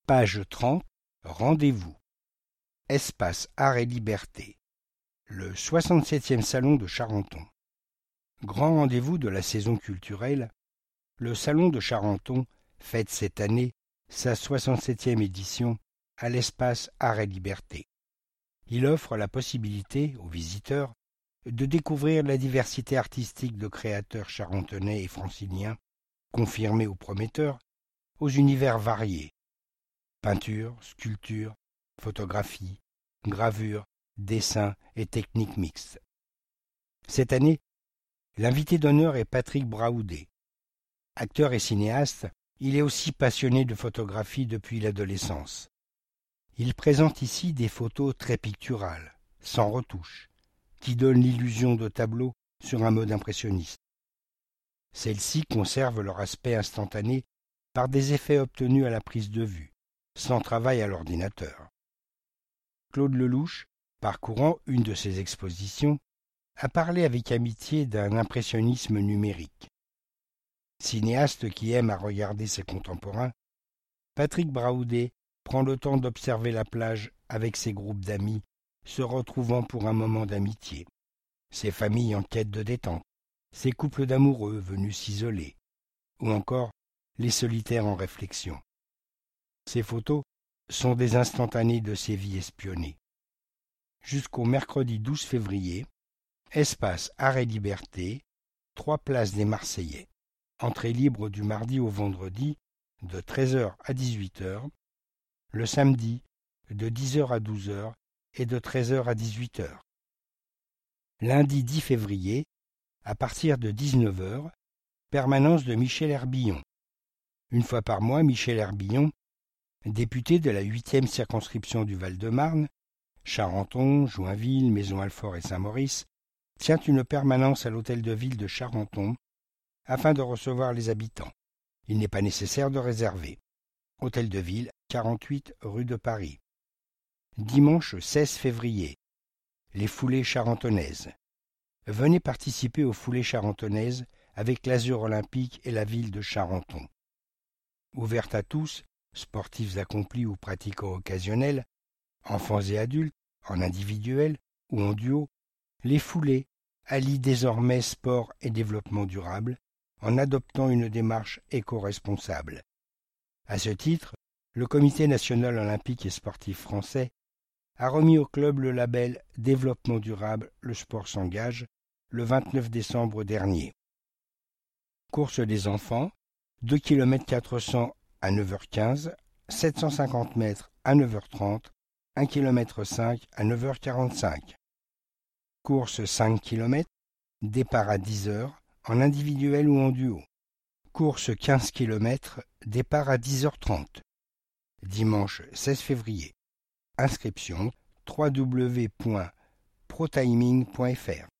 Page 30, Rendez-vous. Espace Art et Liberté. Le 67e Salon de Charenton. Grand rendez-vous de la saison culturelle, le Salon de Charenton fête cette année sa 67e édition à l'espace Art et Liberté. Il offre la possibilité aux visiteurs de découvrir la diversité artistique de créateurs charentonais et franciliens, confirmés ou prometteurs, aux univers variés. Peinture, sculpture, photographie, gravure, dessin et techniques mixtes. Cette année, l'invité d'honneur est Patrick Braoudé. Acteur et cinéaste, il est aussi passionné de photographie depuis l'adolescence. Il présente ici des photos très picturales, sans retouche, qui donnent l'illusion de tableaux sur un mode impressionniste. Celles-ci conservent leur aspect instantané par des effets obtenus à la prise de vue, sans travail à l'ordinateur. Claude Lelouch, parcourant une de ses expositions, a parlé avec amitié d'un impressionnisme numérique. Cinéaste qui aime à regarder ses contemporains, Patrick Braoudé prend le temps d'observer la plage avec ses groupes d'amis se retrouvant pour un moment d'amitié, ses familles en quête de détente, ses couples d'amoureux venus s'isoler, ou encore les solitaires en réflexion. Ces photos sont des instantanés de ces vies espionnées. Jusqu'au mercredi 12 février, espace Art et Liberté, 3 places des Marseillais. Entrée libre du mardi au vendredi de 13h à 18h, le samedi de 10h à 12h et de 13h à 18h. Lundi 10 février, à partir de 19h, permanence de Michel Herbillon. Une fois par mois, Michel Herbillon, député de la 8e circonscription du Val-de-Marne, Charenton, Joinville, Maisons-Alfort et Saint-Maurice, tient une permanence à l'hôtel de ville de Charenton afin de recevoir les habitants. Il n'est pas nécessaire de réserver. Hôtel de ville, 48 rue de Paris. Dimanche 16 février, les foulées charentonnaises. Venez participer aux foulées charentonnaises avec l'Azur Olympique et la ville de Charenton. Ouverte à tous, sportifs accomplis ou pratiquants occasionnels, enfants et adultes, en individuel ou en duo, les foulées allient désormais sport et développement durable en adoptant une démarche éco-responsable. À ce titre, le Comité national olympique et sportif français a remis au club le label Développement durable, le sport s'engage, le 29 décembre dernier. Course des enfants, 2 km 400 à 9h15, 750 mètres à 9h30, 1 km 5 à 9h45. Course 5 km, départ à 10h, en individuel ou en duo. Course 15 km, départ à 10h30. Dimanche 16 février. Inscription www.protiming.fr